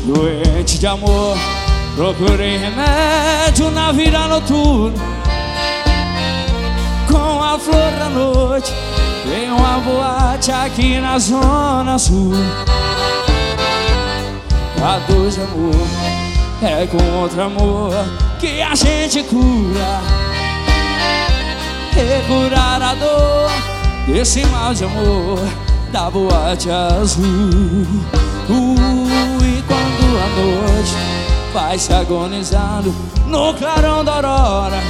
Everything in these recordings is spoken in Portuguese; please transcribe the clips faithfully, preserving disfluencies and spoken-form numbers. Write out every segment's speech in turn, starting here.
Doente de amor, procurei remédio na vida noturna. Com a flor da noite, tem uma boate aqui na zona sul. A dor de amor é com outro amor que a gente cura. E curar a dor desse mal de amor da boate azul. uh, E quando a noite vai se agonizando no clarão da aurora,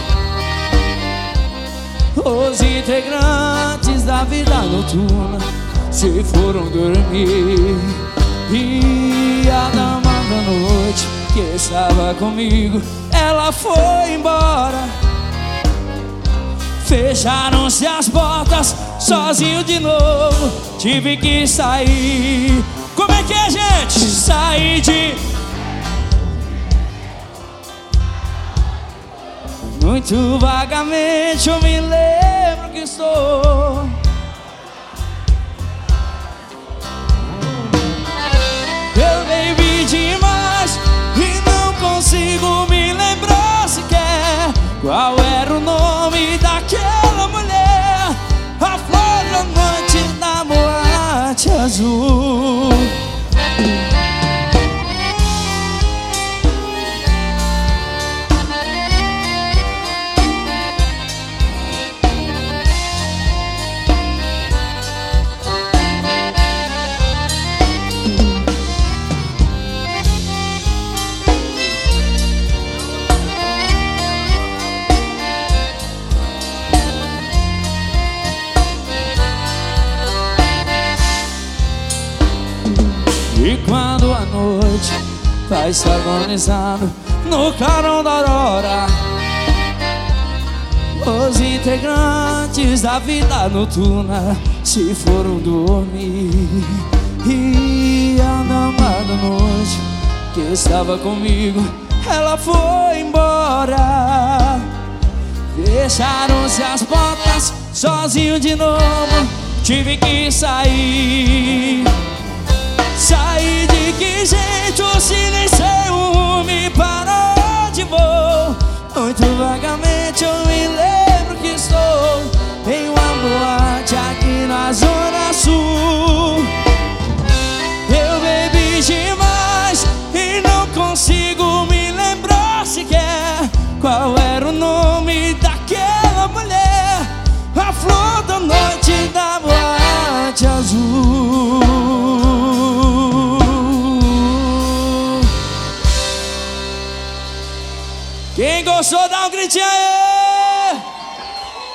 os integrantes da vida noturna se foram dormir. E a dama da noite que estava comigo, ela foi embora. Fecharam-se as portas, sozinho de novo, tive que sair. Como é que é, gente? Sair de... Muito vagamente eu me lembro que estou. Eu bebi demais e não consigo me lembrar sequer qual era o nome daquela mulher. A flor da noite na boate azul. E quando a noite vai se agonizando no clarão da aurora, os integrantes da vida noturna se foram dormir. E a dama da noite que estava comigo, ela foi embora. Fecharam-se as portas, sozinho de novo, tive que sair. Saí de que jeito, se nem sei o rumo para onde vou. Muito vagamente eu me lembro que estou em uma boate aqui na zona sul. Eu bebi demais e não consigo me lembrar sequer qual era o nome daquela mulher. A flor da noite da boate azul. Quem gostou, dá um gritinho aí!